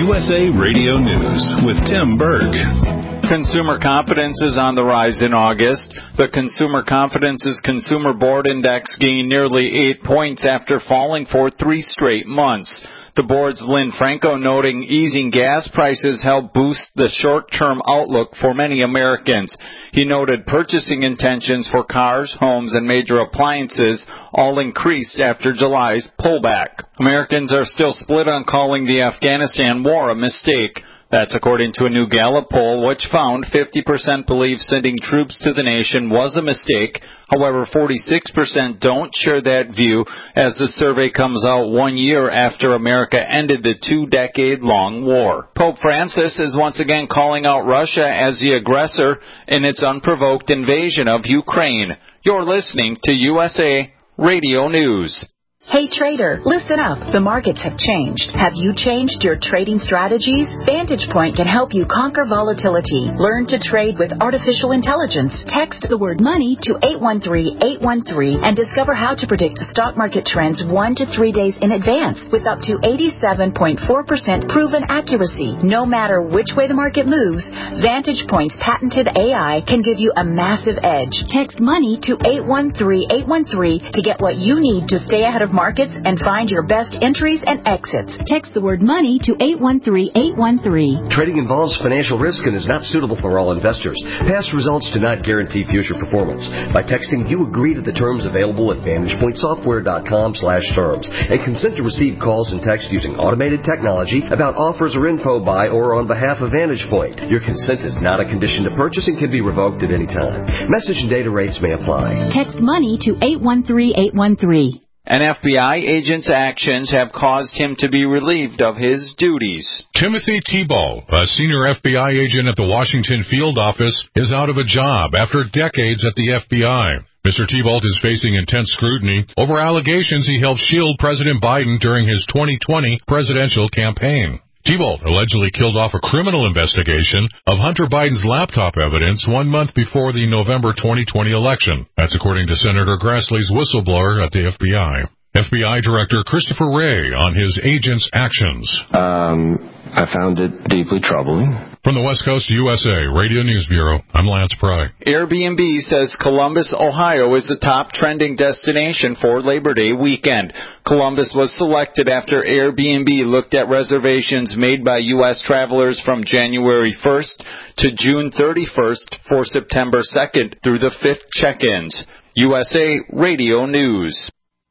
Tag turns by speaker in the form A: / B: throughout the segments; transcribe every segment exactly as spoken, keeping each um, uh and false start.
A: U S A Radio News with Tim Berg.
B: Consumer confidence is on the rise in August. The Consumer Confidence's Consumer Board Index gained nearly eight points after falling for three straight months. The board's Lynn Franco noting easing gas prices helped boost the short-term outlook for many Americans. He noted purchasing intentions for cars, homes, and major appliances all increased after July's pullback. Americans are still split on calling the Afghanistan war a mistake. That's according to a new Gallup poll, which found fifty percent believe sending troops to the nation was a mistake. However, forty-six percent don't share that view as the survey comes out one year after America ended the two-decade-long war. Pope Francis is once again calling out Russia as the aggressor in its unprovoked invasion of Ukraine. You're listening to U S A Radio News.
C: Hey trader, listen up. The markets have changed. Have you changed your trading strategies? Vantage Point can help you conquer volatility. Learn to trade with artificial intelligence. Text the word money to eight one three, eight one three and discover how to predict stock market trends one to three days in advance with up to eighty-seven point four percent proven accuracy. No matter which way the market moves, Vantage Point's patented A I can give you a massive edge. Text money to eight one three, eight one three to get what you need to stay ahead of markets and find your best entries and exits. Text the word money to eight one three, eight one three.
D: Trading involves financial risk and is not suitable for all investors. Past results do not guarantee future performance. By texting, you agree to the terms available at vantage point software dot com slash terms and consent to receive calls and text using automated technology about offers or info by or on behalf of Vantage Point. Your consent is not a condition to purchase and can be revoked at any time. Message and data rates may apply.
C: Text money to eight one three, eight one three.
B: An F B I agent's actions have caused him to be relieved of his duties.
E: Timothy Tebow, a senior F B I agent at the Washington field office, is out of a job after decades at the F B I. Mister Tebow is facing intense scrutiny over allegations he helped shield President Biden during his twenty twenty presidential campaign. Tebow allegedly killed off a criminal investigation of Hunter Biden's laptop evidence one month before the November twenty twenty election. That's according to Senator Grassley's whistleblower at the F B I. F B I Director Christopher Wray on his agent's actions.
F: Um, I found it deeply troubling.
E: From the West Coast U S A Radio News Bureau, I'm Lance Pry.
B: Airbnb says Columbus, Ohio is the top trending destination for Labor Day weekend. Columbus was selected after Airbnb looked at reservations made by U S travelers from January first to June thirty-first for September second through the fifth check-ins. U S A Radio News.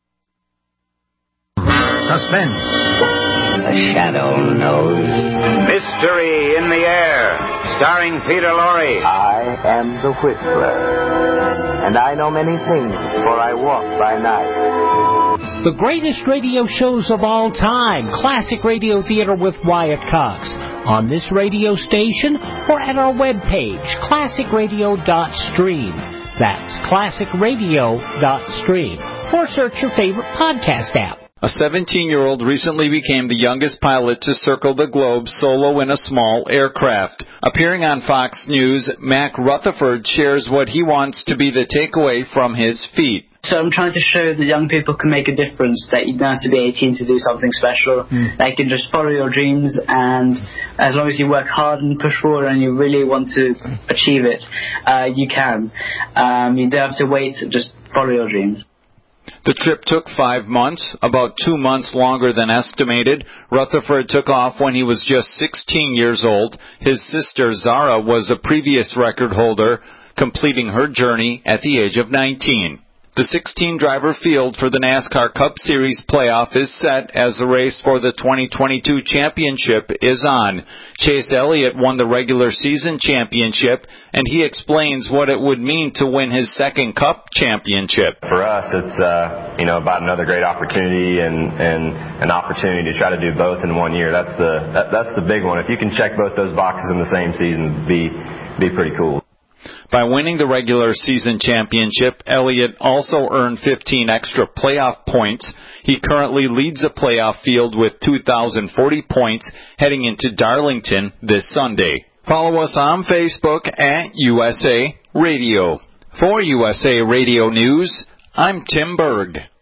G: Suspense.
H: The shadow knows.
G: Mystery in the Air, starring Peter Lorre.
H: I am the Whistler, and I know many things, for I walk by night.
I: The greatest radio shows of all time, Classic Radio Theater with Wyatt Cox, on this radio station or at our webpage, classic radio dot stream. That's classic radio dot stream. Or search your favorite podcast app.
B: A seventeen-year-old recently became the youngest pilot to circle the globe solo in a small aircraft. Appearing on Fox News, Mac Rutherford shares what he wants to be the takeaway from his feat.
J: So I'm trying to show that young people can make a difference, that you don't have to be eighteen to do something special. Mm. That you can just follow your dreams, and as long as you work hard and push forward and you really want to achieve it, uh, you can. Um, you don't have to wait, just follow your dreams.
B: The trip took five months, about two months longer than estimated. Rutherford took off when he was just sixteen years old. His sister, Zara, was a previous record holder, completing her journey at the age of nineteen. The sixteen-driver field for the NASCAR Cup Series playoff is set as the race for the twenty twenty-two championship is on. Chase Elliott won the regular season championship, and he explains what it would mean to win his second Cup championship.
F: For us, it's uh, you know about another great opportunity and, and an opportunity to try to do both in one year. That's the that, that's the big one. If you can check both those boxes in the same season, be be pretty cool.
B: By winning the regular season championship, Elliott also earned fifteen extra playoff points. He currently leads the playoff field with two thousand forty points heading into Darlington this Sunday. Follow us on Facebook at U S A Radio. For U S A Radio News, I'm Tim Berg.